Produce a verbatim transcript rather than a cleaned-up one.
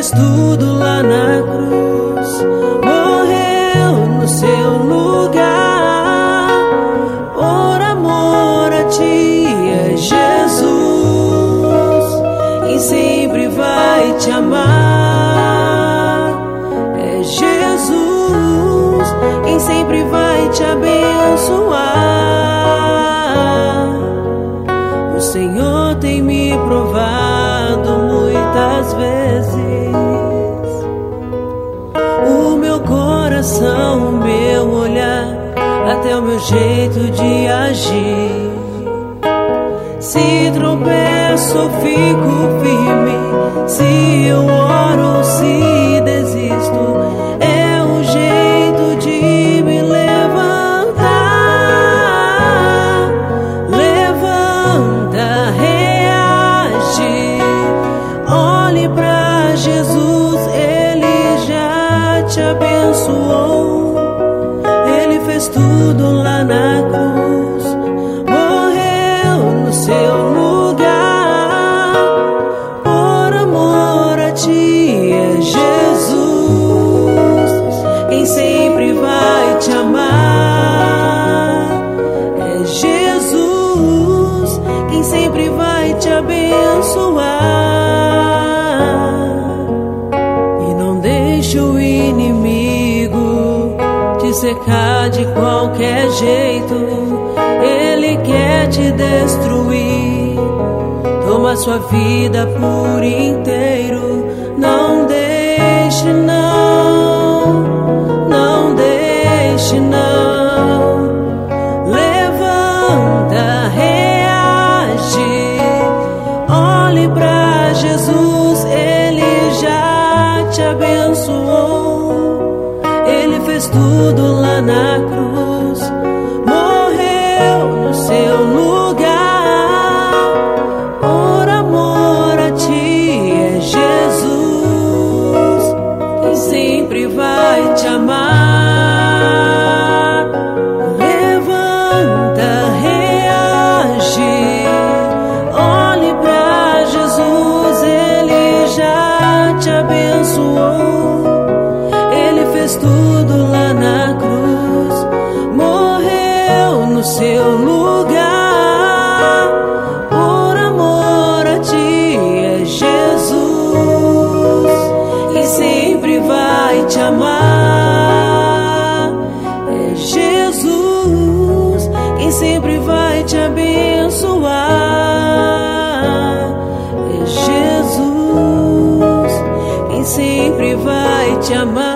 fez tudo lá na cruz, morreu no seu lugar, por amor a ti. É Jesus quem sempre vai te amar, é Jesus quem sempre vai te abençoar. O Senhor tem me provado muitas vezes, o meu coração, o meu olhar, até o meu jeito de agir. Se tropeço ou fico firme, se eu oro ou se desisto, é o jeito de me levantar. Levanta, reage, olhe pra Jesus, Ele já te abençoou. Ele fez tudo lá na cruz, morreu no seu lugar, por amor a ti. É Jesus quem sempre vai te amar, é Jesus quem sempre vai te abençoar. E não deixe o inimigo te cercar de qualquer jeito, ele quer te destruir. Toma sua vida por inteiro, não deixe não, não deixe não. Levanta, reage, olhe pra Jesus, Ele já te abençoou. Ele fez tudo lá na cruz, morreu no seu lugar, por amor a ti. É Jesus quem sempre vai te amar. Levanta, reage, olhe pra Jesus, Ele já te abençoou. Ele fez tudo lá na cruz, morreu no seu lugar, por amor a ti. É Jesus quem sempre vai te amar, é Jesus quem sempre vai te abençoar, é Jesus quem sempre vai te amar.